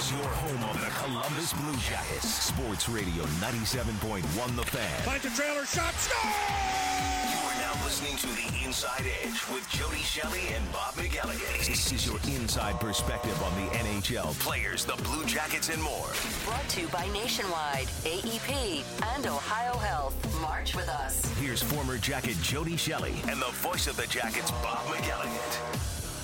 is your home of the Columbus Blue Jackets. Sports Radio 97.1 The Fan. Finds a trailer shot. Score! You are now listening to The Inside Edge with Jody Shelley and Bob McElligott. This is your inside perspective on the NHL, players, the Blue Jackets, and more. Brought to you by Nationwide, AEP, and Ohio Health. March with us. Here's former Jacket Jody Shelley and the voice of the Jackets, Bob McElligott.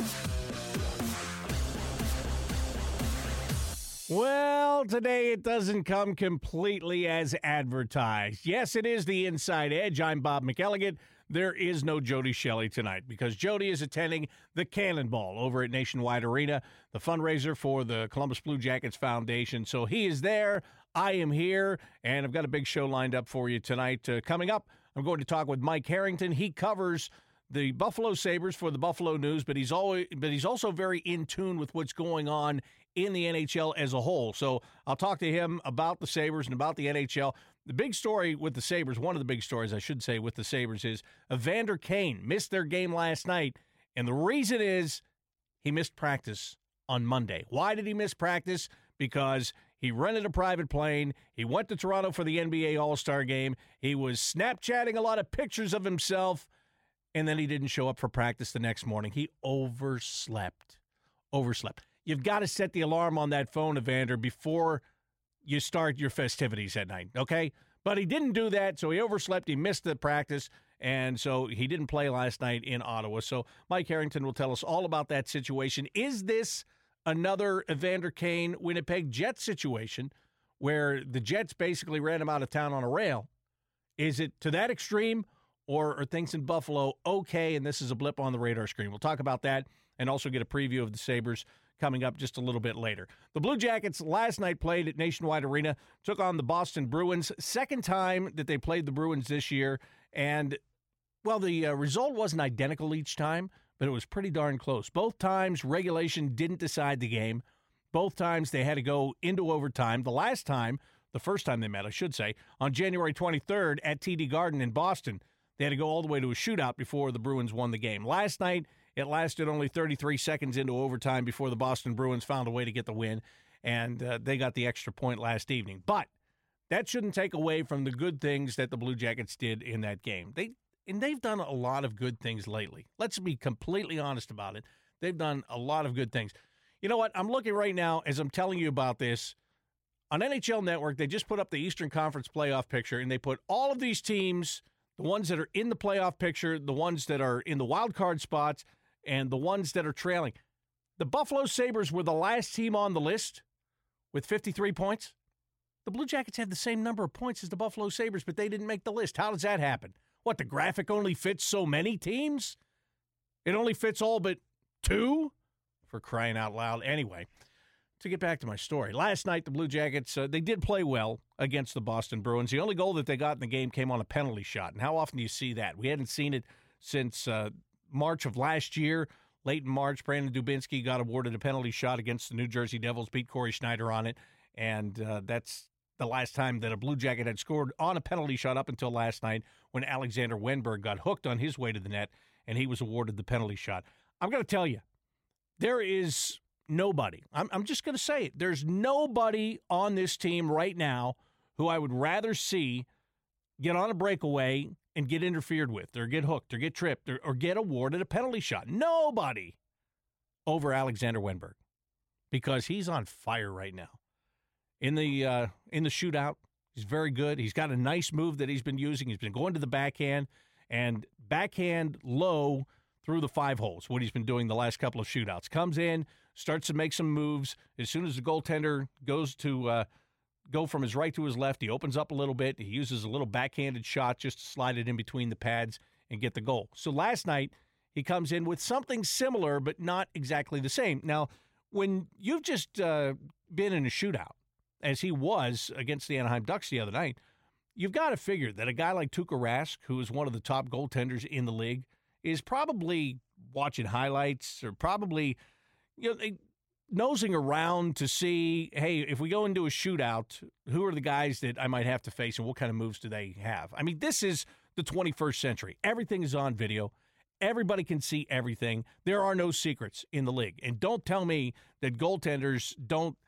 Well, today it doesn't come completely as advertised. Yes, it is the Inside Edge. I'm Bob McElligott. There is no Jody Shelley tonight because Jody is attending the Cannonball over at Nationwide Arena, the fundraiser for the Columbus Blue Jackets Foundation. So he is there. I am here, and I've got a big show lined up for you tonight. Coming up, I'm going to talk with Mike Harrington. He covers the Buffalo Sabres for the Buffalo News, but he's also very in tune with what's going on in the NHL as a whole. So I'll talk to him about the Sabres and about the NHL. The big story with the Sabres, one of the big stories, I should say, with the Sabres is Evander Kane missed their game last night, and the reason is he missed practice on Monday. Why did he miss practice? Because he rented a private plane. He went to Toronto for the NBA All-Star game. He was Snapchatting a lot of pictures of himself, and then he didn't show up for practice the next morning. He overslept. You've got to set the alarm on that phone, Evander, before you start your festivities at night, okay? But he didn't do that, so he overslept. He missed the practice, and so he didn't play last night in Ottawa. So Mike Harrington will tell us all about that situation. Is this another Evander Kane Winnipeg Jets situation where the Jets basically ran him out of town on a rail? Is it to that extreme, or are things in Buffalo okay, and this is a blip on the radar screen? We'll talk about that and also get a preview of the Sabres coming up just a little bit later. The Blue Jackets last night played at Nationwide Arena, took on the Boston Bruins. Second time that they played the Bruins this year, and, well, the result wasn't identical each time, but it was pretty darn close. Both times, regulation didn't decide the game. Both times they had to go into overtime. The last time, the first time they met, I should say, on January 23rd at TD Garden in Boston, they had to go all the way to a shootout before the Bruins won the game. Last night, it lasted only 33 seconds into overtime before the Boston Bruins found a way to get the win, and they got the extra point last evening. But that shouldn't take away from the good things that the Blue Jackets did in that game. They've done a lot of good things lately. Let's be completely honest about it. They've done a lot of good things. You know what? I'm looking right now as I'm telling you about this. On NHL Network, they just put up the Eastern Conference playoff picture, and they put all of these teams, the ones that are in the playoff picture, the ones that are in the wild card spots, and the ones that are trailing. The Buffalo Sabres were the last team on the list with 53 points. The Blue Jackets have the same number of points as the Buffalo Sabres, but they didn't make the list. How does that happen? What, the graphic only fits so many teams? It only fits all but two? For crying out loud. Anyway, to get back to my story. Last night, the Blue Jackets, they did play well against the Boston Bruins. The only goal that they got in the game came on a penalty shot. And how often do you see that? We hadn't seen it since March of last year. Late in March, Brandon Dubinsky got awarded a penalty shot against the New Jersey Devils, beat Corey Schneider on it, and that's the last time that a Blue Jacket had scored on a penalty shot up until last night when Alexander Wenberg got hooked on his way to the net, and he was awarded the penalty shot. I'm going to tell you, there is nobody. I'm just going to say it. There's nobody on this team right now who I would rather see get on a breakaway and get interfered with, or get hooked, or get tripped, or get awarded a penalty shot. Nobody over Alexander Wenberg, because he's on fire right now. In the shootout, he's very good. He's got a nice move that he's been using. He's been going to the backhand and backhand low through the 5 holes, what he's been doing the last couple of shootouts. Comes in, starts to make some moves. As soon as the goaltender goes to go from his right to his left, he opens up a little bit. He uses a little backhanded shot just to slide it in between the pads and get the goal. So last night, he comes in with something similar, but not exactly the same. Now, when you've just been in a shootout, as he was against the Anaheim Ducks the other night, you've got to figure that a guy like Tuukka Rask, who is one of the top goaltenders in the league, is probably watching highlights or probably, nosing around to see, hey, if we go into a shootout, who are the guys that I might have to face and what kind of moves do they have? I mean, this is the 21st century. Everything is on video. Everybody can see everything. There are no secrets in the league. And don't tell me that goaltenders don't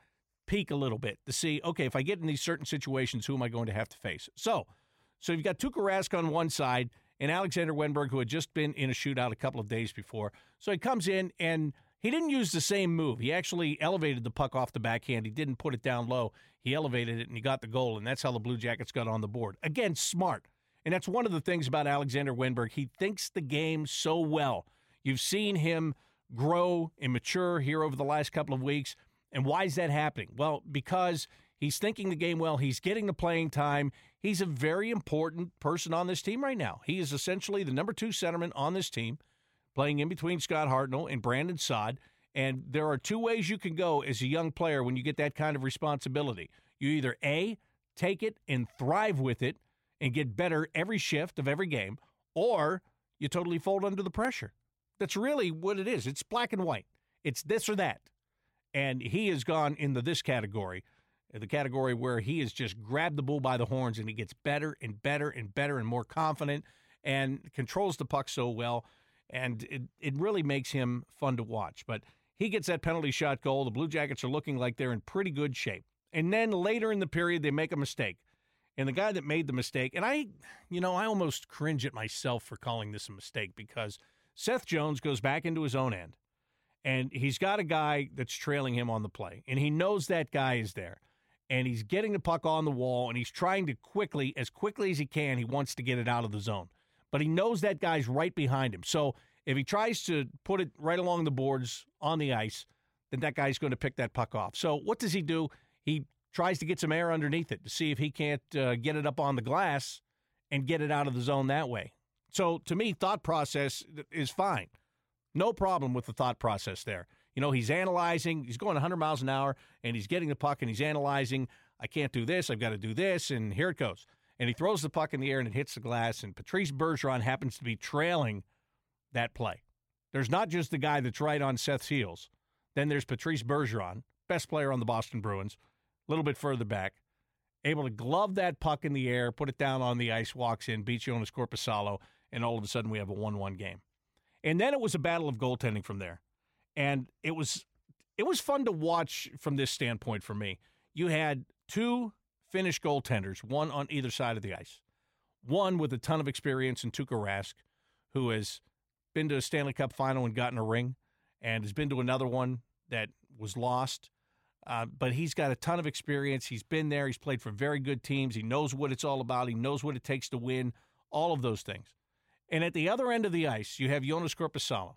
peek a little bit to see, okay, if I get in these certain situations, who am I going to have to face? So you've got Tuukka Rask on one side and Alexander Wenberg, who had just been in a shootout a couple of days before. So he comes in, and he didn't use the same move. He actually elevated the puck off the backhand. He didn't put it down low. He elevated it, and he got the goal, and that's how the Blue Jackets got on the board. Again, smart. And that's one of the things about Alexander Wenberg. He thinks the game so well. You've seen him grow and mature here over the last couple of weeks. And why is that happening? Well, because he's thinking the game well. He's getting the playing time. He's a very important person on this team right now. He is essentially the number 2 centerman on this team, playing in between Scott Hartnell and Brandon Saad. And there are 2 ways you can go as a young player when you get that kind of responsibility. You either, A, take it and thrive with it and get better every shift of every game, or you totally fold under the pressure. That's really what it is. It's black and white. It's this or that. And he has gone into this category, the category where he has just grabbed the bull by the horns, and he gets better and better and better and more confident and controls the puck so well. And it really makes him fun to watch. But he gets that penalty shot goal. The Blue Jackets are looking like they're in pretty good shape. And then later in the period, they make a mistake. And the guy that made the mistake, and I almost cringe at myself for calling this a mistake, because Seth Jones goes back into his own end. And he's got a guy that's trailing him on the play. And he knows that guy is there. And he's getting the puck on the wall, and he's trying to as quickly as he can, he wants to get it out of the zone. But he knows that guy's right behind him. So if he tries to put it right along the boards on the ice, then that guy's going to pick that puck off. So what does he do? He tries to get some air underneath it to see if he can't get it up on the glass and get it out of the zone that way. So to me, thought process is fine. No problem with the thought process there. He's analyzing. He's going 100 miles an hour, and he's getting the puck, and he's analyzing. I can't do this. I've got to do this, and here it goes. And he throws the puck in the air, and it hits the glass, and Patrice Bergeron happens to be trailing that play. There's not just the guy that's right on Seth's heels. Then there's Patrice Bergeron, best player on the Boston Bruins, a little bit further back, able to glove that puck in the air, put it down on the ice, walks in, beats Jonas Korpisalo, and all of a sudden we have a 1-1 game. And then it was a battle of goaltending from there. And it was fun to watch from this standpoint for me. You had 2 Finnish goaltenders, one on either side of the ice. One with a ton of experience in Tuukka Rask, who has been to a Stanley Cup final and gotten a ring, and has been to another one that was lost. But he's got a ton of experience. He's been there. He's played for very good teams. He knows what it's all about. He knows what it takes to win, all of those things. And at the other end of the ice, you have Jonas Korpisalo,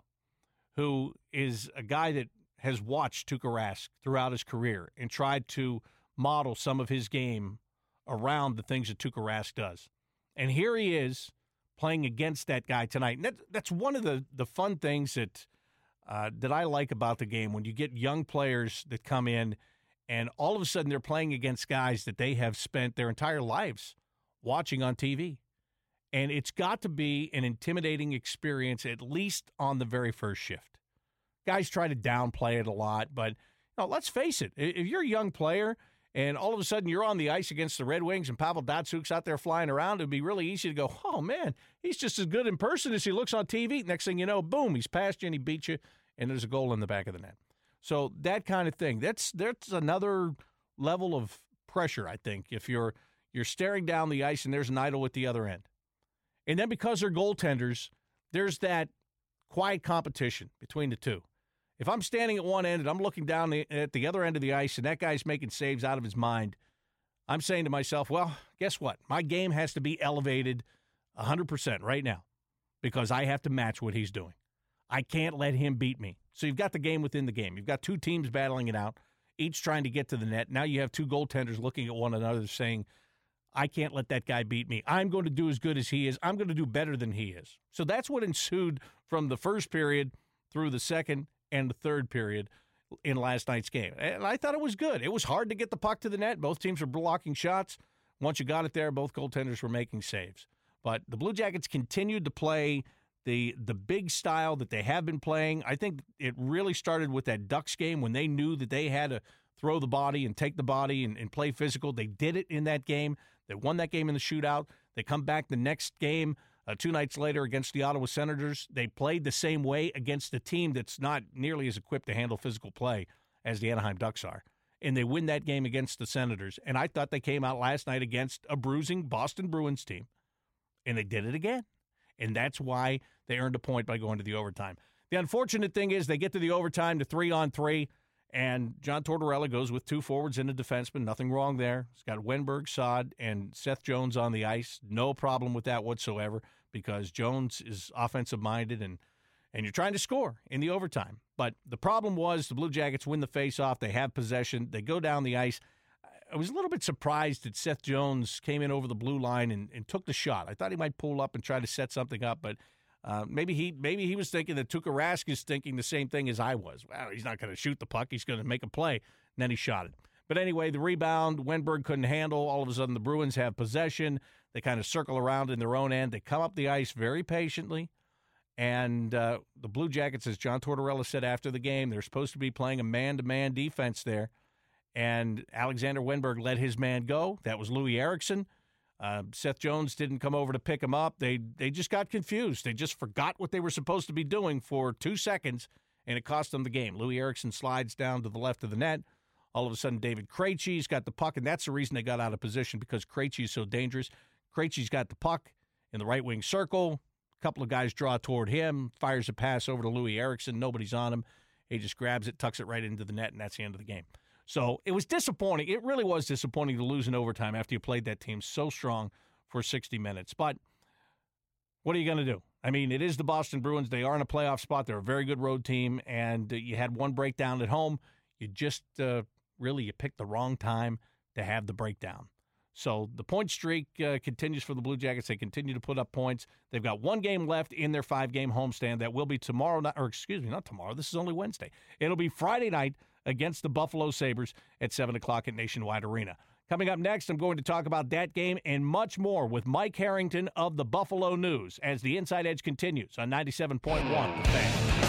who is a guy that has watched Tuukka Rask throughout his career and tried to model some of his game around the things that Tuukka Rask does. And here he is playing against that guy tonight. And that's one of the fun things that I like about the game, when you get young players that come in and all of a sudden they're playing against guys that they have spent their entire lives watching on TV. And it's got to be an intimidating experience, at least on the very first shift. Guys try to downplay it a lot, but let's face it. If you're a young player and all of a sudden you're on the ice against the Red Wings and Pavel Datsyuk's out there flying around, it'd be really easy to go, oh, man, he's just as good in person as he looks on TV. Next thing you know, boom, he's past you and he beat you, and there's a goal in the back of the net. So that kind of thing, that's another level of pressure, I think, if you're staring down the ice and there's an idol at the other end. And then because they're goaltenders, there's that quiet competition between the two. If I'm standing at one end and I'm looking down at the other end of the ice and that guy's making saves out of his mind, I'm saying to myself, well, guess what? My game has to be elevated 100% right now because I have to match what he's doing. I can't let him beat me. So you've got the game within the game. You've got 2 teams battling it out, each trying to get to the net. Now you have 2 goaltenders looking at one another saying, I can't let that guy beat me. I'm going to do as good as he is. I'm going to do better than he is. So that's what ensued from the first period through the second and the third period in last night's game. And I thought it was good. It was hard to get the puck to the net. Both teams were blocking shots. Once you got it there, both goaltenders were making saves. But the Blue Jackets continued to play the big style that they have been playing. I think it really started with that Ducks game when they knew that they had to throw the body and take the body and play physical. They did it in that game. They won that game in the shootout. They come back the next game 2 nights later against the Ottawa Senators. They played the same way against a team that's not nearly as equipped to handle physical play as the Anaheim Ducks are. and they win that game against the Senators. And I thought they came out last night against a bruising Boston Bruins team, and they did it again. And that's why they earned a point by going to the overtime. The unfortunate thing is they get to the overtime to 3-on-3, and John Tortorella goes with 2 forwards and a defenseman. Nothing wrong there. He's got Wenberg, Saad, and Seth Jones on the ice. No problem with that whatsoever because Jones is offensive-minded, and you're trying to score in the overtime. But the problem was the Blue Jackets win the face-off. They have possession. They go down the ice. I was a little bit surprised that Seth Jones came in over the blue line and took the shot. I thought he might pull up and try to set something up, but maybe he was thinking that Tuukka Rask is thinking the same thing as I was. Well, he's not going to shoot the puck. He's going to make a play. And then he shot it. But anyway, the rebound, Wenberg couldn't handle. All of a sudden, the Bruins have possession. They kind of circle around in their own end. They come up the ice very patiently. And the Blue Jackets, as John Tortorella said after the game, they're supposed to be playing a man-to-man defense there. And Alexander Wenberg let his man go. That was Louis Eriksson. Seth Jones didn't come over to pick him up. They just got confused. They just forgot what they were supposed to be doing for 2 seconds, and it cost them the game. Louis Eriksson slides down to the left of the net. All of a sudden, David Krejci's got the puck, and that's the reason they got out of position, because Krejci is so dangerous. Krejci's got the puck in the right wing circle. A couple of guys draw toward him, fires a pass over to Louis Eriksson. Nobody's on him. He just grabs it, tucks it right into the net, and that's the end of the game. So it was disappointing. It really was disappointing to lose in overtime after you played that team so strong for 60 minutes. But what are you going to do? I mean, it is the Boston Bruins. They are in a playoff spot. They're a very good road team, and you had one breakdown at home. You just you picked the wrong time to have the breakdown. So the point streak continues for the Blue Jackets. They continue to put up points. They've got one game left in their 5-game homestand. That will be tomorrow night, or excuse me, not tomorrow. This is only Wednesday. It'll be Friday night against the Buffalo Sabres at 7 o'clock at Nationwide Arena. Coming up next, I'm going to talk about that game and much more with Mike Harrington of the Buffalo News as the Inside Edge continues on 97.1 The Fan.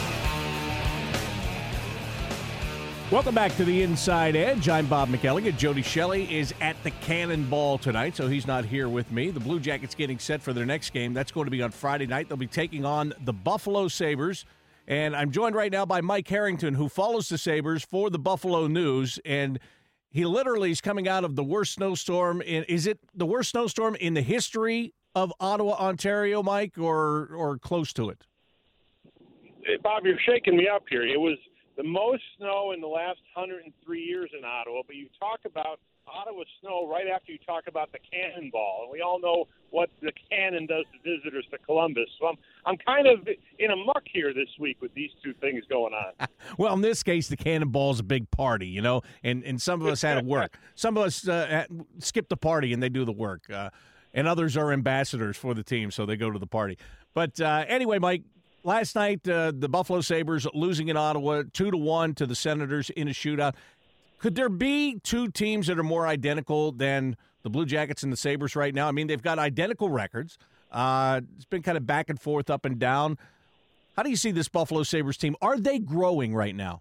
Welcome back to the Inside Edge. I'm Bob McElligott. Jody Shelley is at the Cannonball tonight, so he's not here with me. The Blue Jackets getting set for their next game. That's going to be on Friday night. They'll be taking on the Buffalo Sabres. And I'm joined right now by Mike Harrington, who follows the Sabres for the Buffalo News. And he literally is coming out of the worst snowstorm. Is it the worst snowstorm in the history of Ottawa, Ontario, Mike, or close to it? Hey, Bob, you're shaking me up here. It was the most snow in the last 103 years in Ottawa, but you talk about Ottawa snow right after you talk about the Cannonball, and we all know what the Cannon does to visitors to Columbus. So I'm kind of in a muck here this week with these two things going on. Well, in this case, the Cannonball's a big party, you know, and some of us had to work. Some of us skip the party and they do the work, and others are ambassadors for the team, so they go to the party. But anyway, Mike, last night the Buffalo Sabres losing in Ottawa 2-1 to the Senators in a shootout. Could there be two teams that are more identical than the Blue Jackets and the Sabres right now? I mean, they've got identical records. It's been kind of back and forth, up and down. How do you see this Buffalo Sabres team? Are they growing right now?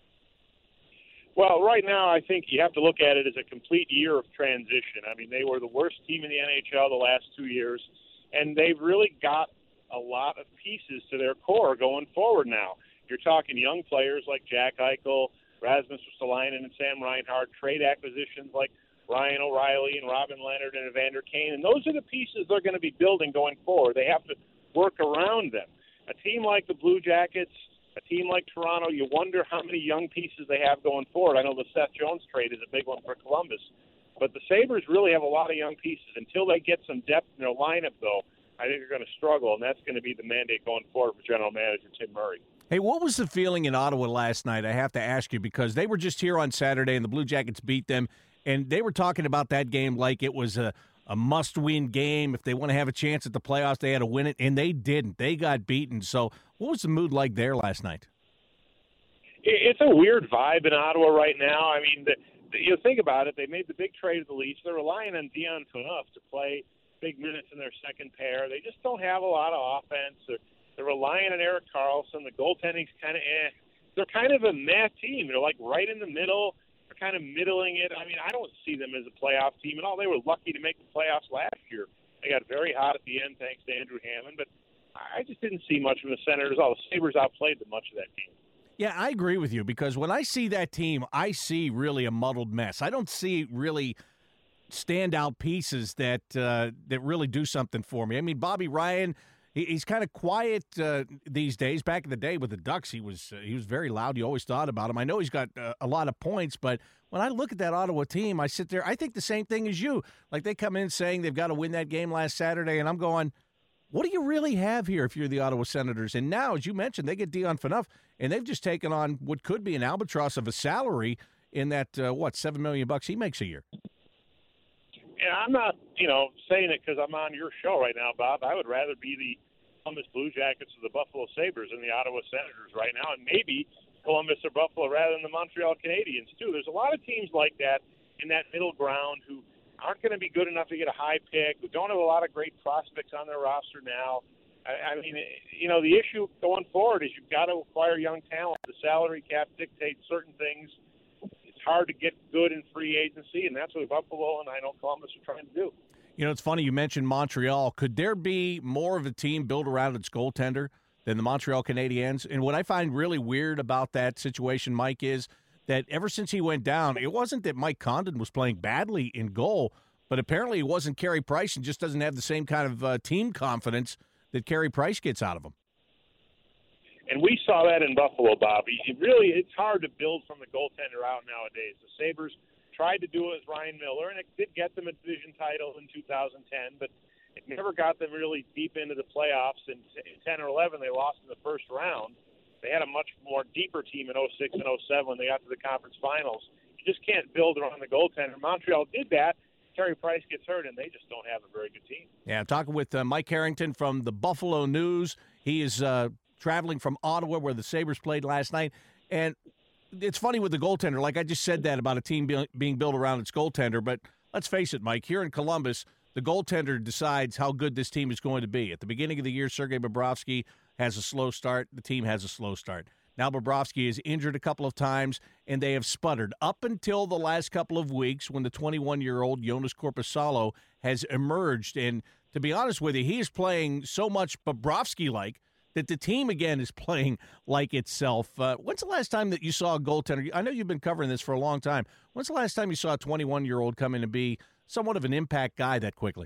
Well, right now I think you have to look at it as a complete year of transition. I mean, they were the worst team in the NHL the last 2 years, and they've really got a lot of pieces to their core going forward now. You're talking young players like Jack Eichel, Rasmus Ristolainen, and Sam Reinhart, trade acquisitions like Ryan O'Reilly and Robin Leonard and Evander Kane, and those are the pieces they're going to be building going forward. They have to work around them. A team like the Blue Jackets, a team like Toronto, you wonder how many young pieces they have going forward. I know the Seth Jones trade is a big one for Columbus, but the Sabres really have a lot of young pieces. Until they get some depth in their lineup, though, I think they're going to struggle, and that's going to be the mandate going forward for General Manager Tim Murray. Hey, what was the feeling in Ottawa last night? I have to ask you, because they were just here on Saturday and the Blue Jackets beat them, and they were talking about that game like it was a must-win game. If they want to have a chance at the playoffs, they had to win it, and they didn't. They got beaten. So what was the mood like there last night? It's a weird vibe in Ottawa right now. I mean, you think about it. They made the big trade of the Leafs. They're relying on Dion Phaneuf to play big minutes in their second pair. They just don't have a lot of offense. They're relying on Erik Karlsson. The goaltending's kind of They're kind of a meh team. They're like right in the middle. They're kind of middling it. I mean, I don't see them as a playoff team at all. They were lucky to make the playoffs last year. They got very hot at the end thanks to Andrew Hammond. But I just didn't see much from the Senators. All the Sabres outplayed them much of that game. Yeah, I agree with you because when I see that team, I see really a muddled mess. I don't see really standout pieces that really do something for me. I mean, Bobby Ryan, he's kind of quiet these days. Back in the day with the Ducks, he was very loud. You always thought about him. I know he's got a lot of points, but when I look at that Ottawa team, I sit there. I think the same thing as you. Like they come in saying they've got to win that game last Saturday, and I'm going, what do you really have here if you're the Ottawa Senators? And now, as you mentioned, they get Dion Phaneuf, and they've just taken on what could be an albatross of a salary in that, $7 million he makes a year. And I'm not, saying it because I'm on your show right now, Bob. I would rather be the Columbus Blue Jackets or the Buffalo Sabres than the Ottawa Senators right now, and maybe Columbus or Buffalo rather than the Montreal Canadiens, too. There's a lot of teams like that in that middle ground who aren't going to be good enough to get a high pick, who don't have a lot of great prospects on their roster now. I mean, the issue going forward is you've got to acquire young talent. The salary cap dictates certain things. It's hard to get good in free agency, and that's what Buffalo and I know Columbus are trying to do. It's funny you mentioned Montreal. Could there be more of a team built around its goaltender than the Montreal Canadiens? And what I find really weird about that situation, Mike, is that ever since he went down, it wasn't that Mike Condon was playing badly in goal, but apparently it wasn't Carey Price and just doesn't have the same kind of team confidence that Carey Price gets out of him. And we saw that in Buffalo, Bobby. It's hard to build from the goaltender out nowadays. The Sabres tried to do it with Ryan Miller, and it did get them a division title in 2010, but it never got them really deep into the playoffs. In 10 or 11, they lost in the first round. They had a much more deeper team in 06 and 07 when they got to the conference finals. You just can't build around the goaltender. Montreal did that. Carey Price gets hurt, and they just don't have a very good team. Yeah, I'm talking with Mike Harrington from the Buffalo News. He is traveling from Ottawa, where the Sabres played last night. And it's funny with the goaltender. Like I just said that about a team being built around its goaltender. But let's face it, Mike, here in Columbus, the goaltender decides how good this team is going to be. At the beginning of the year, Sergei Bobrovsky has a slow start. The team has a slow start. Now Bobrovsky is injured a couple of times, and they have sputtered up until the last couple of weeks when the 21-year-old Jonas Korpisalo has emerged. And to be honest with you, he is playing so much Bobrovsky-like that the team, again, is playing like itself. When's the last time that you saw a goaltender? I know you've been covering this for a long time. When's the last time you saw a 21-year-old come in and be somewhat of an impact guy that quickly?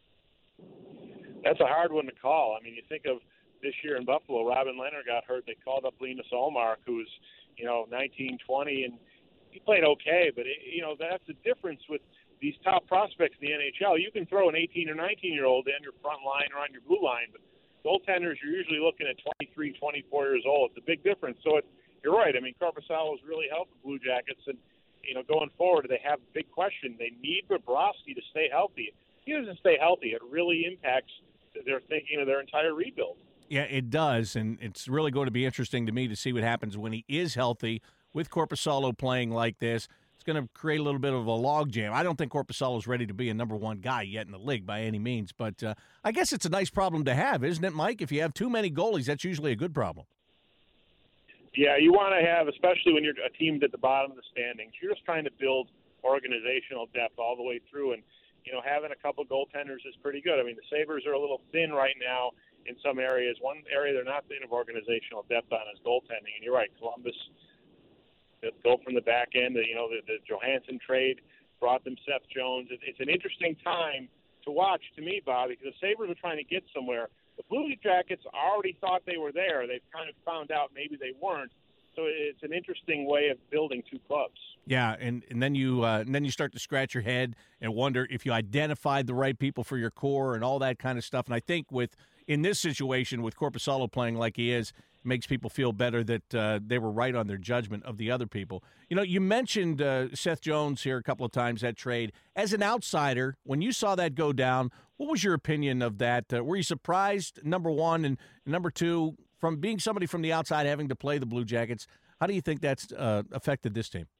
That's a hard one to call. I mean, you think of this year in Buffalo, Robin Leonard got hurt. They called up Linus Ullmark, who's, 19, 20, and he played okay. But, that's the difference with these top prospects in the NHL. You can throw an 18 or 19-year-old in your front line or on your blue line, but goaltenders, you're usually looking at 23, 24 years old. It's a big difference. So you're right. I mean, Korpisalo has really helped the Blue Jackets. And, going forward, they have a big question. They need Bobrovsky to stay healthy. If he doesn't stay healthy, it really impacts their thinking of their entire rebuild. Yeah, it does, and it's really going to be interesting to me to see what happens when he is healthy with Korpisalo playing like this. It's going to create a little bit of a logjam. I don't think Korpisalo is ready to be a number one guy yet in the league by any means, but I guess it's a nice problem to have, isn't it, Mike? If you have too many goalies, that's usually a good problem. Yeah, you want to have, especially when you're a team at the bottom of the standings, you're just trying to build organizational depth all the way through, and having a couple goaltenders is pretty good. I mean, the Sabres are a little thin right now in some areas. One area they're not thin of organizational depth on is goaltending. And you're right, Columbus go from the back end. The Johansson trade brought them Seth Jones. It's an interesting time to watch to me, Bob, because the Sabres are trying to get somewhere. The Blue Jackets already thought they were there. They've kind of found out maybe they weren't. So it's an interesting way of building two clubs. Yeah, and then you start to scratch your head and wonder if you identified the right people for your core and all that kind of stuff. And I think in this situation with Korpisalo playing like he is, it makes people feel better that they were right on their judgment of the other people. You mentioned Seth Jones here a couple of times, that trade. As an outsider, when you saw that go down, what was your opinion of that? Were you surprised, number one, and number two, from being somebody from the outside having to play the Blue Jackets, how do you think that's affected this team?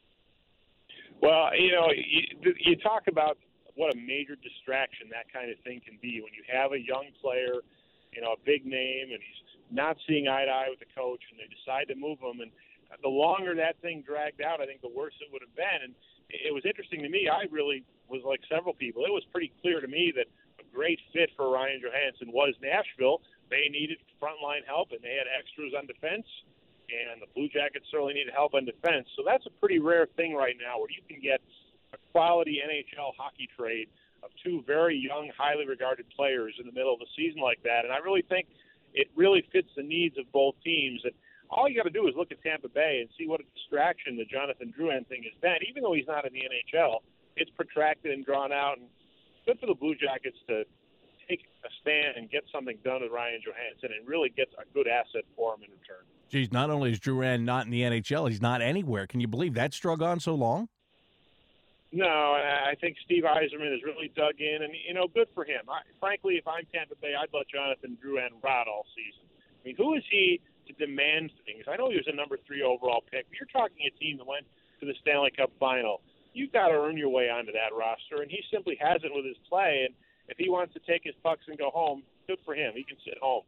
Well, you talk about what a major distraction that kind of thing can be when you have a young player, a big name, and he's not seeing eye to eye with the coach, and they decide to move him. And the longer that thing dragged out, I think the worse it would have been. And it was interesting to me. I really was like several people. It was pretty clear to me that a great fit for Ryan Johansson was Nashville. They needed frontline help, and they had extras on defense. and the Blue Jackets certainly need help on defense. So that's a pretty rare thing right now where you can get a quality NHL hockey trade of two very young, highly regarded players in the middle of a season like that. And I really think it really fits the needs of both teams. And all you got to do is look at Tampa Bay and see what a distraction the Jonathan Drouin thing has been. Even though he's not in the NHL, it's protracted and drawn out. And good for the Blue Jackets to take a stand and get something done with Ryan Johansson and really get a good asset for him in return. Geez, not only is Drouin not in the NHL, he's not anywhere. Can you believe that's drug on so long? No, I think Steve Yzerman has really dug in, and, good for him. Frankly, if I'm Tampa Bay, I'd let Jonathan Drouin rot all season. I mean, who is he to demand things? I know he was a number 3 overall pick, but you're talking a team that went to the Stanley Cup final. You've got to earn your way onto that roster, and he simply hasn't with his play. And if he wants to take his pucks and go home, good for him. He can sit home.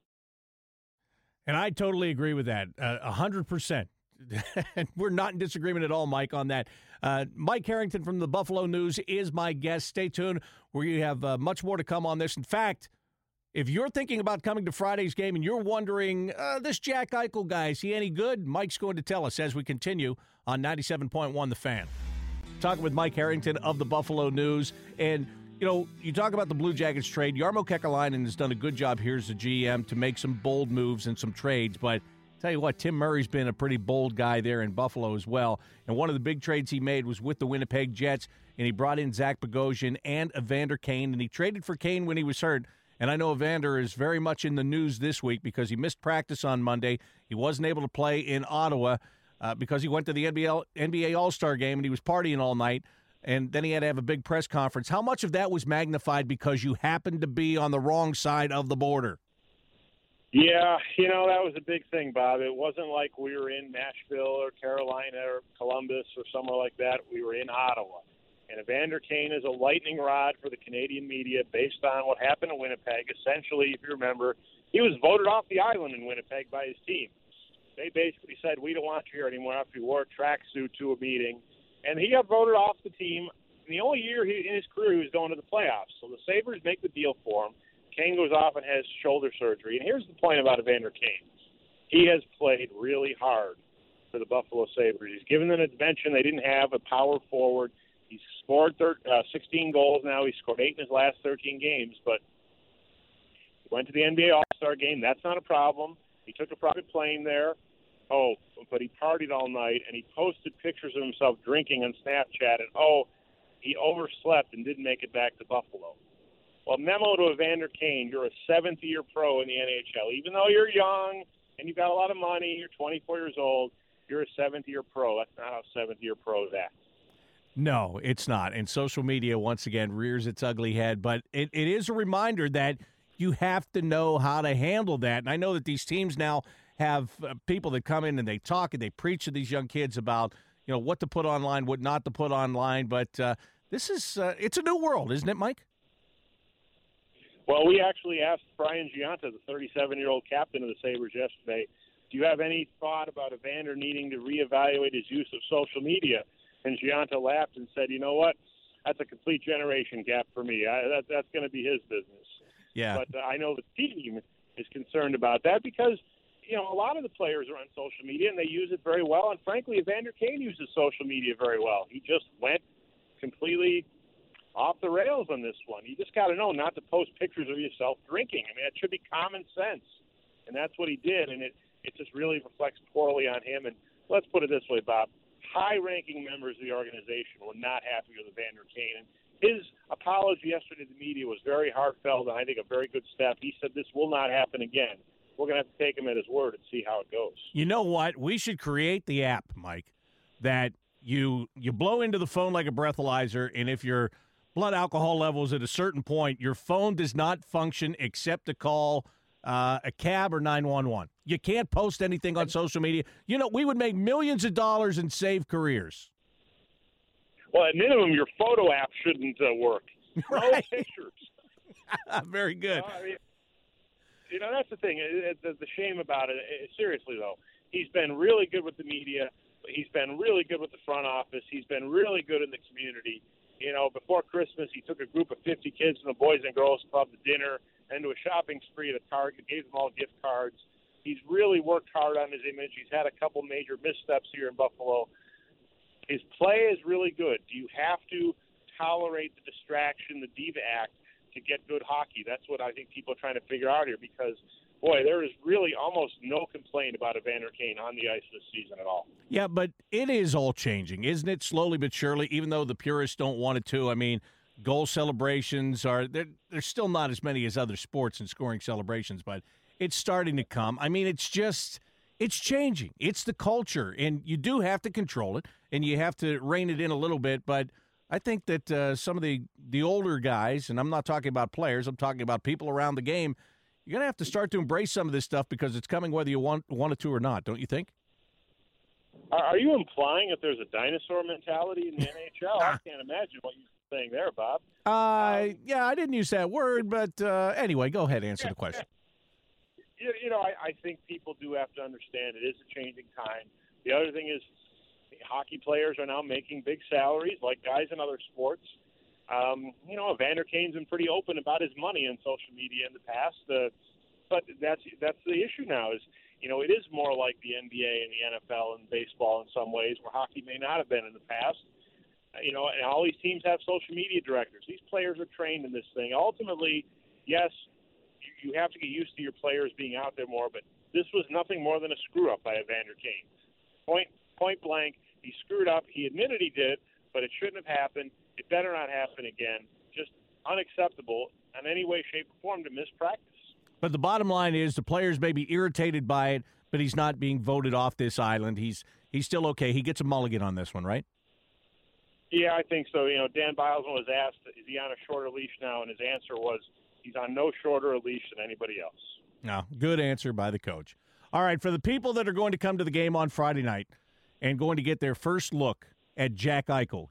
And I totally agree with that, 100%. And we're not in disagreement at all, Mike, on that. Mike Harrington from the Buffalo News is my guest. Stay tuned. We have much more to come on this. In fact, if you're thinking about coming to Friday's game and you're wondering, this Jack Eichel guy, is he any good? Mike's going to tell us as we continue on 97.1 The Fan. Talking with Mike Harrington of the Buffalo News. And, you talk about the Blue Jackets trade. Jarmo Kekalainen has done a good job here as a GM to make some bold moves and some trades. But tell you what, Tim Murray's been a pretty bold guy there in Buffalo as well. And one of the big trades he made was with the Winnipeg Jets. And he brought in Zach Bogosian and Evander Kane. And he traded for Kane when he was hurt. And I know Evander is very much in the news this week because he missed practice on Monday. He wasn't able to play in Ottawa because he went to the NBA All-Star game and he was partying all night. And then he had to have a big press conference. How much of that was magnified because you happened to be on the wrong side of the border? Yeah, that was a big thing, Bob. It wasn't like we were in Nashville or Carolina or Columbus or somewhere like that. We were in Ottawa. And Evander Kane is a lightning rod for the Canadian media based on what happened in Winnipeg. Essentially, if you remember, he was voted off the island in Winnipeg by his team. They basically said, we don't want you here anymore after he wore a tracksuit to a meeting. And he got voted off the team. And the only year in his career he was going to the playoffs. So the Sabres make the deal for him. Kane goes off and has shoulder surgery. And here's the point about Evander Kane. He has played really hard for the Buffalo Sabres. He's given them a dimension they didn't have, a power forward. He's scored 16 goals now. He's scored 8 in his last 13 games. But he went to the NBA All-Star game. That's not a problem. He took a private plane there. Oh, but he partied all night, and he posted pictures of himself drinking on Snapchat. And, he overslept and didn't make it back to Buffalo. Well, memo to Evander Kane, you're a seventh-year pro in the NHL. Even though you're young and you've got a lot of money, you're 24 years old, you're a seventh-year pro. That's not how seventh-year pros act. No, it's not. And social media, once again, rears its ugly head. But it is a reminder that you have to know how to handle that. And I know that these teams now have people that come in and they talk and they preach to these young kids about, what to put online, what not to put online. But this is it's a new world, isn't it, Mike? Well, we actually asked Brian Giunta, the 37-year-old captain of the Sabres, yesterday, do you have any thought about Evander needing to reevaluate his use of social media? And Giunta laughed and said, you know what? That's a complete generation gap for me. That's going to be his business. Yeah. But I know the team is concerned about that because, a lot of the players are on social media and they use it very well. And frankly, Evander Kane uses social media very well. He just went completely off the rails on this one. You just got to know not to post pictures of yourself drinking. I mean, it should be common sense. And that's what he did. And it just really reflects poorly on him. And let's put it this way, Bob. High-ranking members of the organization were not happy with Evander Kane. And his apology yesterday to the media was very heartfelt and I think a very good step. He said this will not happen again. We're going to have to take him at his word and see how it goes. You know what? We should create the app, Mike, that you blow into the phone like a breathalyzer, and if your blood alcohol levels at a certain point, your phone does not function except to call a cab or 911. You can't post anything on social media. We would make millions of dollars and save careers. Well, at minimum, your photo app shouldn't work. Right. No pictures. Very good. That's the thing. The shame about it, seriously, though, he's been really good with the media. He's been really good with the front office. He's been really good in the community. Before Christmas, he took a group of 50 kids from the Boys and Girls Club to dinner and to a shopping spree at a Target, gave them all gift cards. He's really worked hard on his image. He's had a couple major missteps here in Buffalo. His play is really good. Do you have to tolerate the distraction, the diva act, to get good hockey? That's what I think people are trying to figure out here because, boy, there is really almost no complaint about Evander Kane on the ice this season at all. Yeah, but it is all changing, isn't it? Slowly but surely, even though the purists don't want it to. I mean, goal celebrations they're still not as many as other sports in scoring celebrations, but it's starting to come. I mean, it's changing. It's the culture, and you do have to control it, and you have to rein it in a little bit, but I think that some of the older guys, and I'm not talking about players, I'm talking about people around the game, you're going to have to start to embrace some of this stuff because it's coming whether you want it to or not, don't you think? Are you implying that there's a dinosaur mentality in the NHL? I can't imagine what you're saying there, Bob. Yeah, I didn't use that word, but anyway, go ahead, answer the question. I think people do have to understand it is a changing time. The other thing is hockey players are now making big salaries like guys in other sports. Evander Kane's been pretty open about his money on social media in the past, but that's the issue now is, it is more like the NBA and the NFL and baseball in some ways where hockey may not have been in the past. And all these teams have social media directors. These players are trained in this thing. Ultimately, yes, you have to get used to your players being out there more, but this was nothing more than a screw-up by Evander Kane. Point blank, he screwed up. He admitted he did, but it shouldn't have happened. It better not happen again. Just unacceptable in any way, shape, or form to miss practice. But the bottom line is the players may be irritated by it, but he's not being voted off this island. He's still okay. He gets a mulligan on this one, right? Yeah, I think so. Dan Bilesman was asked, is he on a shorter leash now? And his answer was he's on no shorter a leash than anybody else. No, good answer by the coach. All right, for the people that are going to come to the game on Friday night and going to get their first look at Jack Eichel,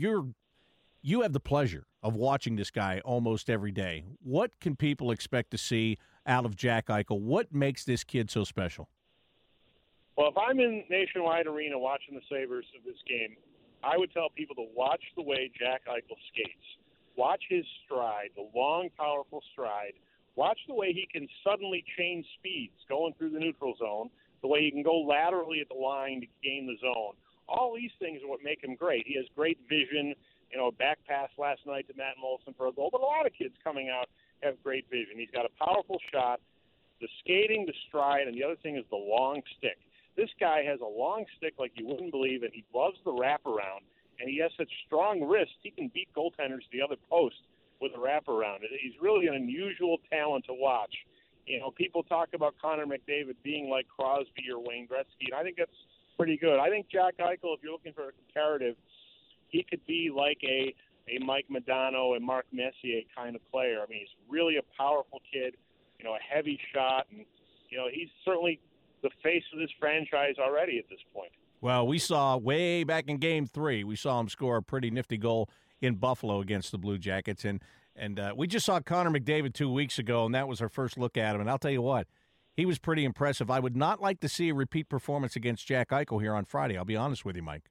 you have the pleasure of watching this guy almost every day. What can people expect to see out of Jack Eichel? What makes this kid so special? Well, if I'm in Nationwide Arena watching the Sabres of this game, I would tell people to watch the way Jack Eichel skates. Watch his stride, the long, powerful stride. Watch the way he can suddenly change speeds going through the neutral zone, the way he can go laterally at the line to gain the zone. All these things are what make him great. He has great vision. A back pass last night to Matt Molson for a goal. But a lot of kids coming out have great vision. He's got a powerful shot, the skating, the stride, and the other thing is the long stick. This guy has a long stick like you wouldn't believe, and he loves the wraparound, and he has such strong wrists, he can beat goaltenders to the other post with a wraparound. He's really an unusual talent to watch. People talk about Connor McDavid being like Crosby or Wayne Gretzky, and I think that's pretty good. I think Jack Eichel, if you're looking for a comparative, he could be like a Mike Modano and Mark Messier kind of player. I mean, he's really a powerful kid, a heavy shot, and, he's certainly the face of this franchise already at this point. Well, we saw way back in Game 3, we saw him score a pretty nifty goal in Buffalo against the Blue Jackets, and we just saw Connor McDavid 2 weeks ago, and that was our first look at him, and I'll tell you what, he was pretty impressive. I would not like to see a repeat performance against Jack Eichel here on Friday. I'll be honest with you, Mike.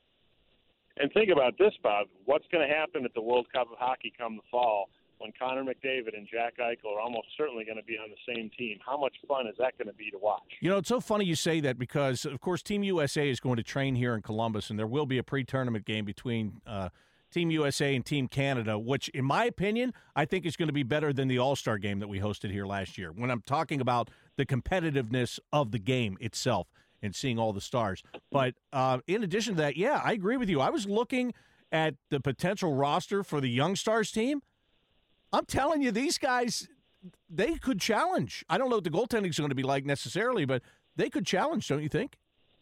And think about this, Bob. What's going to happen at the World Cup of Hockey come the fall when Connor McDavid and Jack Eichel are almost certainly going to be on the same team? How much fun is that going to be to watch? It's so funny you say that because, of course, Team USA is going to train here in Columbus, and there will be a pre-tournament game between Team USA and Team Canada, which, in my opinion, I think is going to be better than the All-Star game that we hosted here last year, when I'm talking about the competitiveness of the game itself and seeing all the stars. But in addition to that, yeah, I agree with you. I was looking at the potential roster for the Young Stars team. I'm telling you, these guys, they could challenge. I don't know what the goaltending is going to be like necessarily, but they could challenge, don't you think?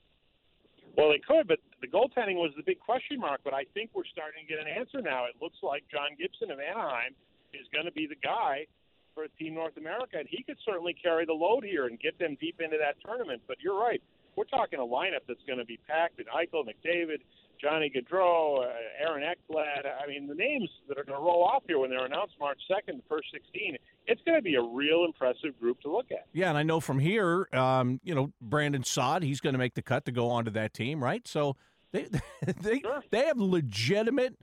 Well, they could, but the goaltending was the big question mark. But I think we're starting to get an answer now. It looks like John Gibson of Anaheim is going to be the guy for Team North America, and he could certainly carry the load here and get them deep into that tournament. But you're right. We're talking a lineup that's going to be packed with Eichel, McDavid, Johnny Gaudreau, Aaron Ekblad. I mean, the names that are going to roll off here when they're announced March 2nd, the first 16, it's going to be a real impressive group to look at. Yeah, and I know from here, Brandon Saad, he's going to make the cut to go onto that team, right? So they have legitimate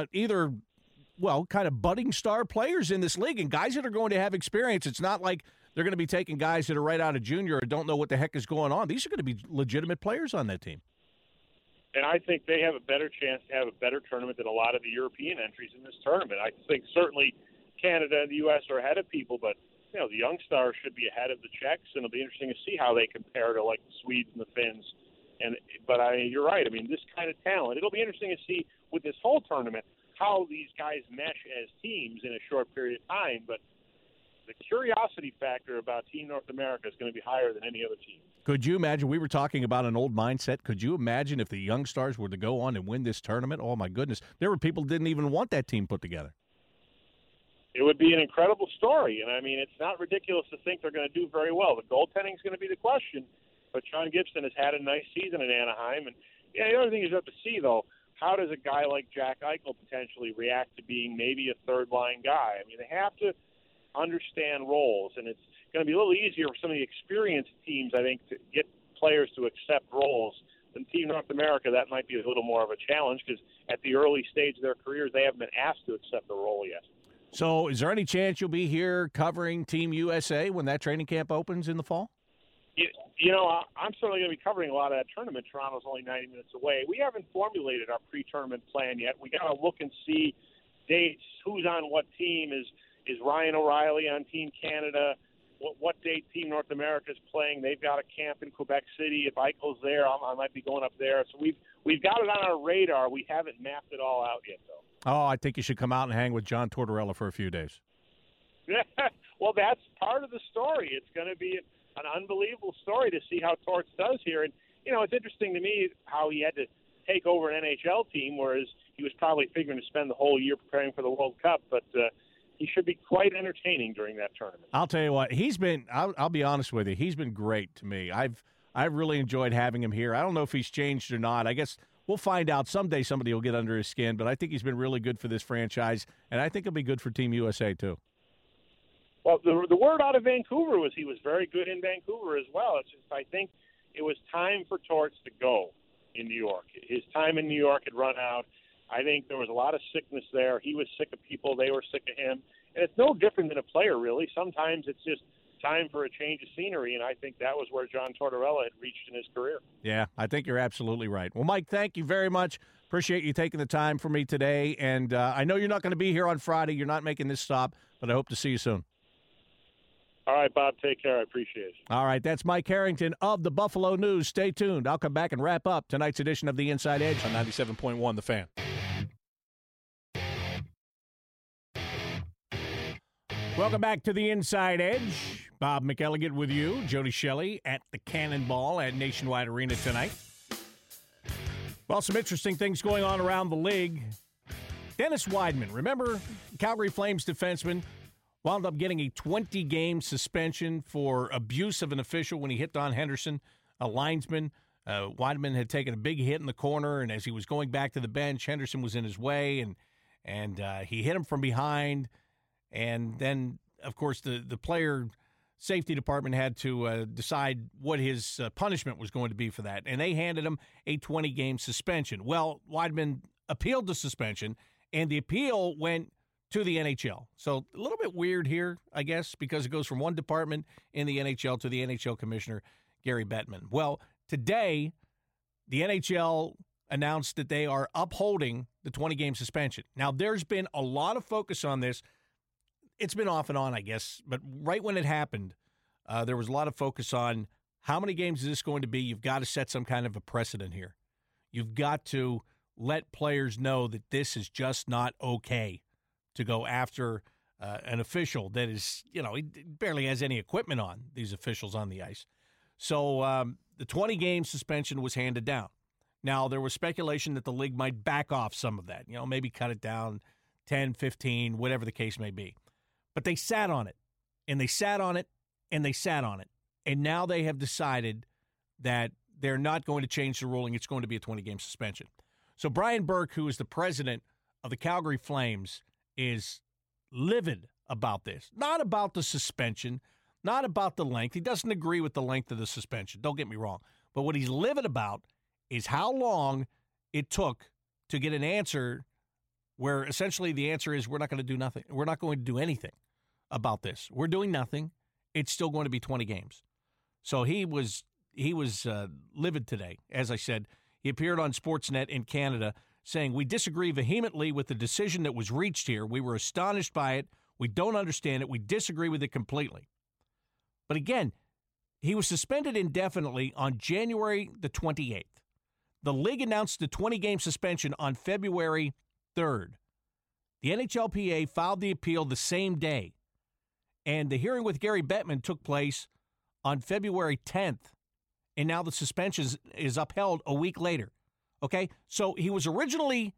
kind of budding star players in this league and guys that are going to have experience. It's not like they're going to be taking guys that are right out of junior or don't know what the heck is going on. These are going to be legitimate players on that team. And I think they have a better chance to have a better tournament than a lot of the European entries in this tournament. I think certainly Canada and the U.S. are ahead of people, but the young stars should be ahead of the Czechs, and it'll be interesting to see how they compare to like the Swedes and the Finns. But you're right. I mean, this kind of talent, it'll be interesting to see with this whole tournament how these guys mesh as teams in a short period of time. But the curiosity factor about Team North America is going to be higher than any other team. Could you imagine? We were talking about an old mindset. Could you imagine if the young stars were to go on and win this tournament? Oh, my goodness. There were people who didn't even want that team put together. It would be an incredible story. And, I mean, it's not ridiculous to think they're going to do very well. The goaltending is going to be the question. But John Gibson has had a nice season in Anaheim. And, the other thing is you have to see, though, how does a guy like Jack Eichel potentially react to being maybe a third-line guy? I mean, they have to understand roles, and it's going to be a little easier for some of the experienced teams, I think, to get players to accept roles. Than Team North America, that might be a little more of a challenge because at the early stage of their careers, they haven't been asked to accept a role yet. So is there any chance you'll be here covering Team USA when that training camp opens in the fall? I'm certainly going to be covering a lot of that tournament. Toronto's only 90 minutes away. We haven't formulated our pre-tournament plan yet. We got to look and see dates, who's on what team. Is Ryan O'Reilly on Team Canada? What date Team North America is playing? They've got a camp in Quebec City. If Eichel's there, I might be going up there. So we've got it on our radar. We haven't mapped it all out yet, though. Oh, I think you should come out and hang with John Tortorella for a few days. Well, that's part of the story. It's going to be an unbelievable story to see how Torts does here. And, it's interesting to me how he had to take over an NHL team, whereas he was probably figuring to spend the whole year preparing for the World Cup. But he should be quite entertaining during that tournament. I'll tell you what, he's been. I'll be honest with you, he's been great to me. I've really enjoyed having him here. I don't know if he's changed or not. I guess we'll find out someday. Somebody will get under his skin, but I think he's been really good for this franchise, and I think he'll be good for Team USA too. Well, the word out of Vancouver was he was very good in Vancouver as well. It's just I think it was time for Torts to go in New York. His time in New York had run out. I think there was a lot of sickness there. He was sick of people. They were sick of him. And it's no different than a player, really. Sometimes it's just time for a change of scenery, and I think that was where John Tortorella had reached in his career. Yeah, I think you're absolutely right. Well, Mike, thank you very much. Appreciate you taking the time for me today. And I know you're not going to be here on Friday. You're not making this stop, but I hope to see you soon. All right, Bob, take care. I appreciate it. All right, that's Mike Harrington of the Buffalo News. Stay tuned. I'll come back and wrap up tonight's edition of The Inside Edge on 97.1 The Fan. Welcome back to The Inside Edge. Bob McElligott with you. Jody Shelley at the Cannonball at Nationwide Arena tonight. Well, some interesting things going on around the league. Dennis Wideman, remember, Calgary Flames defenseman, wound up getting a 20-game suspension for abuse of an official when he hit Don Henderson, a linesman. Wideman had taken a big hit in the corner, and as he was going back to the bench, Henderson was in his way, and he hit him from behind. And then, of course, the player safety department had to decide what his punishment was going to be for that, and they handed him a 20-game suspension. Well, Wideman appealed the suspension, and the appeal went to the NHL. So a little bit weird here, I guess, because it goes from one department in the NHL to the NHL commissioner, Gary Bettman. Well, today, the NHL announced that they are upholding the 20-game suspension. Now, there's been a lot of focus on this. It's been off and on, I guess, but right when it happened, there was a lot of focus on how many games is this going to be. You've got to set some kind of a precedent here. You've got to let players know that this is just not okay to go after an official that is, he barely has any equipment on, these officials on the ice. So the 20-game suspension was handed down. Now, there was speculation that the league might back off some of that, maybe cut it down 10, 15, whatever the case may be. But they sat on it, and they sat on it, and they sat on it. And now they have decided that they're not going to change the ruling. It's going to be a 20-game suspension. So Brian Burke, who is the president of the Calgary Flames, is livid about this. Not about the suspension, not about the length. He doesn't agree with the length of the suspension. Don't get me wrong. But what he's livid about is how long it took to get an answer where essentially the answer is we're not going to do nothing. We're not going to do anything about this. We're doing nothing, it's still going to be 20 games. So he was livid today. As I said, he appeared on Sportsnet in Canada saying, "We disagree vehemently with the decision that was reached here. We were astonished by it. We don't understand it. We disagree with it completely." But again, he was suspended indefinitely on January the 28th. The league announced the 20-game suspension on February 3rd. The NHLPA filed the appeal the same day, and the hearing with Gary Bettman took place on February 10th, and now the suspension is upheld a week later. Okay, so he was originally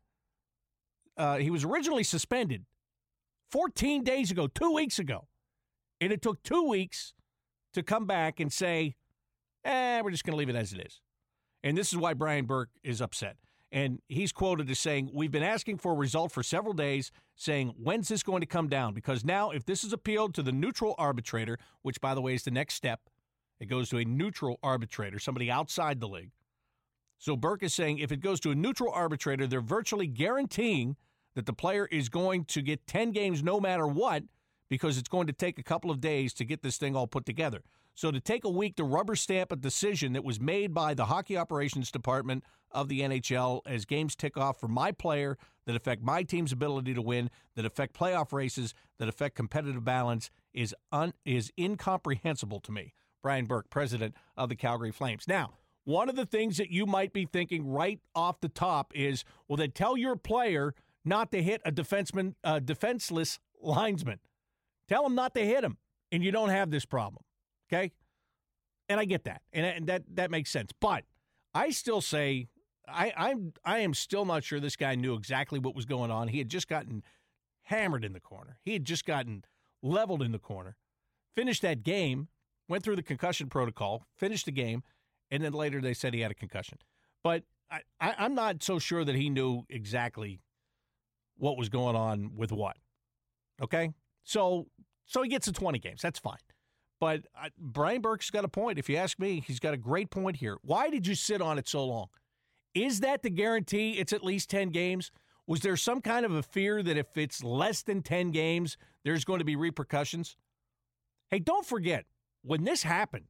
suspended 14 days ago, 2 weeks ago, and it took 2 weeks to come back and say, we're just going to leave it as it is. And this is why Brian Burke is upset. And he's quoted as saying, "We've been asking for a result for several days, saying, when's this going to come down? Because now if this is appealed to the neutral arbitrator," which, by the way, is the next step, it goes to a neutral arbitrator, somebody outside the league. So Burke is saying if it goes to a neutral arbitrator, they're virtually guaranteeing that the player is going to get 10 games no matter what, because it's going to take a couple of days to get this thing all put together. So to take a week to rubber stamp a decision that was made by the Hockey Operations Department of the NHL as games tick off for my player that affect my team's ability to win, that affect playoff races, that affect competitive balance is incomprehensible to me. Brian Burke, president of the Calgary Flames. Now, one of the things that you might be thinking right off the top is, well, then tell your player not to hit a defenseless linesman. Tell him not to hit him, and you don't have this problem, okay? And I get that, and that makes sense. But I still say I am still not sure this guy knew exactly what was going on. He had just gotten hammered in the corner. He had just gotten leveled in the corner, finished that game, went through the concussion protocol, finished the game, and then later they said he had a concussion. But I'm not so sure that he knew exactly what was going on with what, okay? So he gets to 20 games. That's fine. But Brian Burke's got a point. If you ask me, he's got a great point here. Why did you sit on it so long? Is that the guarantee it's at least 10 games? Was there some kind of a fear that if it's less than 10 games, there's going to be repercussions? Hey, don't forget, when this happened,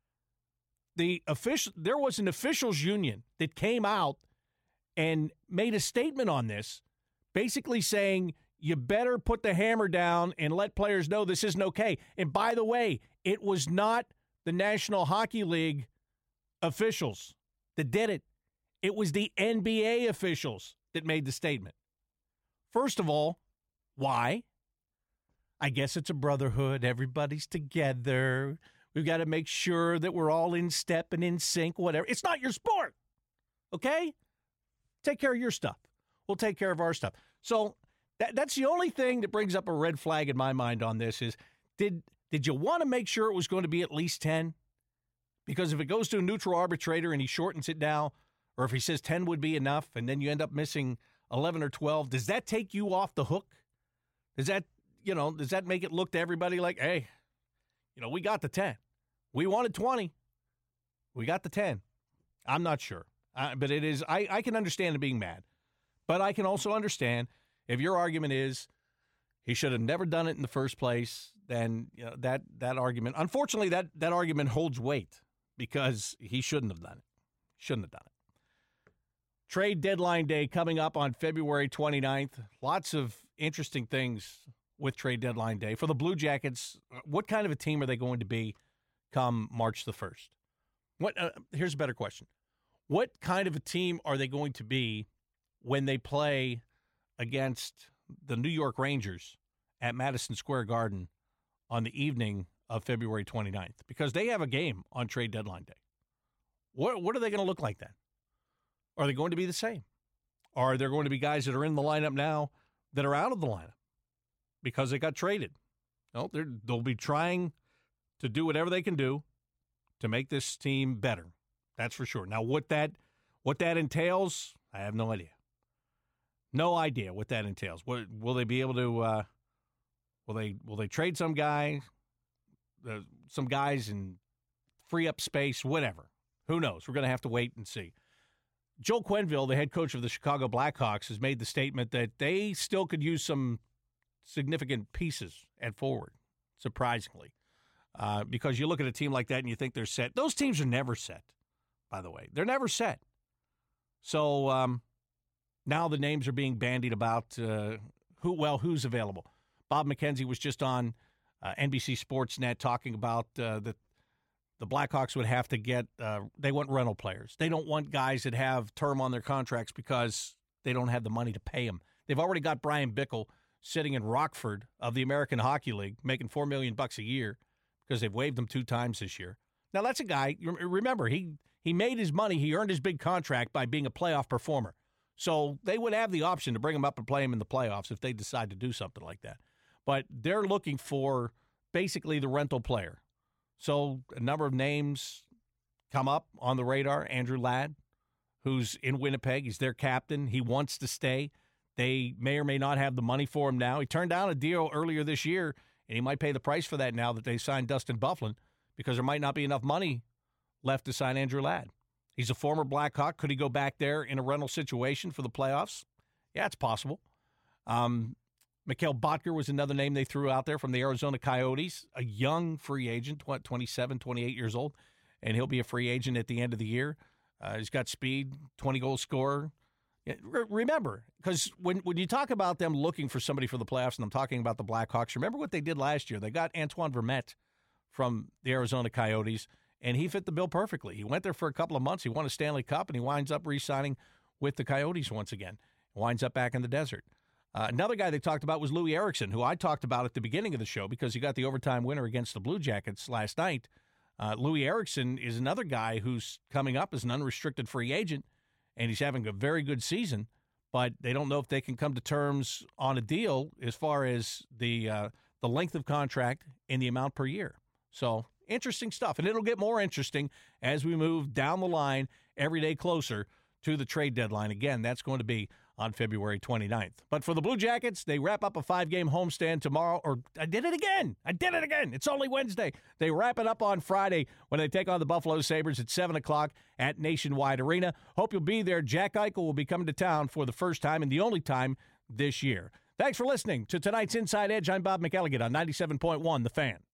there was an officials union that came out and made a statement on this, basically saying, you better put the hammer down and let players know this isn't okay. And by the way, it was not the National Hockey League officials that did it. It was the NBA officials that made the statement. First of all, why? I guess it's a brotherhood. Everybody's together. We've got to make sure that we're all in step and in sync, whatever. It's not your sport, okay? Take care of your stuff. We'll take care of our stuff. So that's the only thing that brings up a red flag in my mind on this is, did you want to make sure it was going to be at least 10? Because if it goes to a neutral arbitrator and he shortens it down, or if he says 10 would be enough and then you end up missing 11 or 12, does that take you off the hook? Does that make it look to everybody like, hey, we got the 10. We wanted 20. We got the 10. I'm not sure. But it is, I can understand it being mad. But I can also understand if your argument is he should have never done it in the first place, then that argument, unfortunately, that argument holds weight because he shouldn't have done it. Shouldn't have done it. Trade deadline day coming up on February 29th. Lots of interesting things with trade deadline day. For the Blue Jackets, what kind of a team are they going to be come March the 1st? Here's a better question. What kind of a team are they going to be when they play against the New York Rangers at Madison Square Garden on the evening of February 29th? Because they have a game on trade deadline day. What are they going to look like then? Are they going to be the same? Are there going to be guys that are in the lineup now that are out of the lineup because they got traded? No, they'll be trying to do whatever they can do to make this team better. That's for sure. Now, what that entails, I have no idea. No idea what that entails. Will they be able to? Will they trade some guys and free up space? Whatever. Who knows? We're going to have to wait and see. Joe Quenneville, the head coach of the Chicago Blackhawks, has made the statement that they still could use some significant pieces at forward, surprisingly. because you look at a team like that and you think they're set. Those teams are never set, by the way. They're never set. So now the names are being bandied about who's available. Bob McKenzie was just on NBC Sportsnet talking about that the Blackhawks would have to get they want rental players. They don't want guys that have term on their contracts because they don't have the money to pay them. They've already got Brian Bickle sitting in Rockford of the American Hockey League making $4 million a year because they've waived him 2 times this year. Now, that's a guy, remember, he made his money. He earned his big contract by being a playoff performer. So they would have the option to bring him up and play him in the playoffs if they decide to do something like that. But they're looking for basically the rental player. So a number of names come up on the radar. Andrew Ladd, who's in Winnipeg. He's their captain. He wants to stay. They may or may not have the money for him now. He turned down a deal earlier this year, and he might pay the price for that now that they signed Dustin Byfuglien because there might not be enough money left to sign Andrew Ladd. He's a former Blackhawk. Could he go back there in a rental situation for the playoffs? Yeah, it's possible. Mikhail Bottker was another name they threw out there from the Arizona Coyotes, a young free agent, 27, 28 years old, and he'll be a free agent at the end of the year. He's got speed, 20-goal scorer. Remember, because when you talk about them looking for somebody for the playoffs, and I'm talking about the Blackhawks, remember what they did last year. They got Antoine Vermette from the Arizona Coyotes, and he fit the bill perfectly. He went there for a couple of months. He won a Stanley Cup, and he winds up re-signing with the Coyotes once again. Winds up back in the desert. Another guy they talked about was Louis Eriksson, who I talked about at the beginning of the show because he got the overtime winner against the Blue Jackets last night. Louis Eriksson is another guy who's coming up as an unrestricted free agent, and he's having a very good season, but they don't know if they can come to terms on a deal as far as the length of contract and the amount per year. So interesting stuff, and it'll get more interesting as we move down the line every day closer to the trade deadline. Again, that's going to be on February 29th. But for the Blue Jackets, they wrap up a 5-game homestand tomorrow. Or I did it again. It's only Wednesday. They wrap it up on Friday when they take on the Buffalo Sabres at 7 o'clock at Nationwide Arena. Hope you'll be there. Jack Eichel will be coming to town for the first time and the only time this year. Thanks for listening to tonight's Inside Edge. I'm Bob McElligott on 97.1 The Fan.